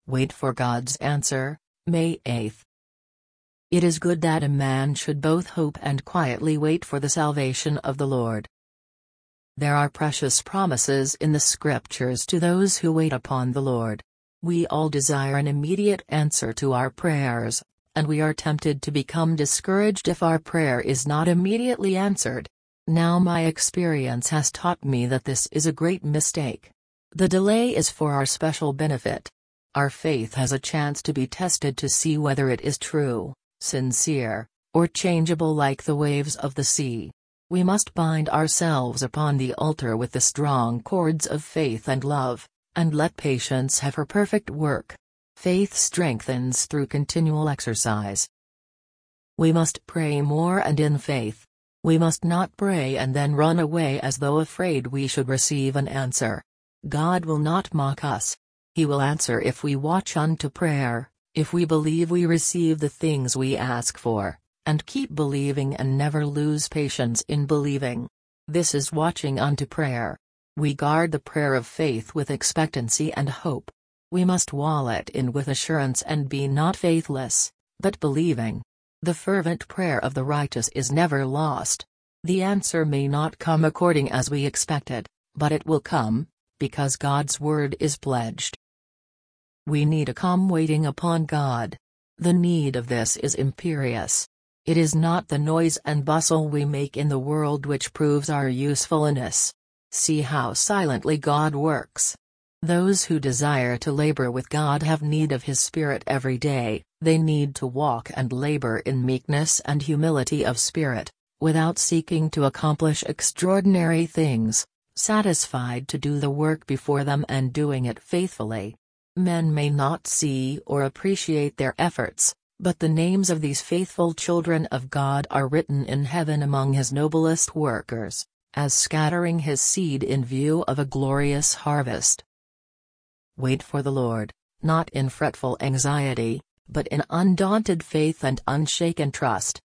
Wait for God's answer, May 8. It is good that a man should both hope and quietly wait for the salvation of the Lord. There are precious promises in the Scriptures to those who wait upon the Lord. We all desire an immediate answer to our prayers, and we are tempted to become discouraged if our prayer is not immediately answered. Now my experience has taught me that this is a great mistake. The delay is for our special benefit. Our faith has a chance to be tested to see whether it is true, sincere, or changeable like the waves of the sea. We must bind ourselves upon the altar with the strong cords of faith and love, and let patience have her perfect work. Faith strengthens through continual exercise. We must pray more and in faith. We must not pray and then run away as though afraid we should receive an answer. God will not mock us. He will answer if we watch unto prayer, if we believe we receive the things we ask for, and keep believing and never lose patience in believing. This is watching unto prayer. We guard the prayer of faith with expectancy and hope. We must wall it in with assurance and be not faithless, but believing. The fervent prayer of the righteous is never lost. The answer may not come according as we expected, but it will come, because God's word is pledged. We need a calm waiting upon God. The need of this is imperious. It is not the noise and bustle we make in the world which proves our usefulness. See how silently God works. Those who desire to labor with God have need of His Spirit every day. They need to walk and labor in meekness and humility of spirit, without seeking to accomplish extraordinary things, satisfied to do the work before them and doing it faithfully. Men may not see or appreciate their efforts, but the names of these faithful children of God are written in heaven among His noblest workers, as scattering His seed in view of a glorious harvest. Wait for the Lord, not in fretful anxiety, but in undaunted faith and unshaken trust.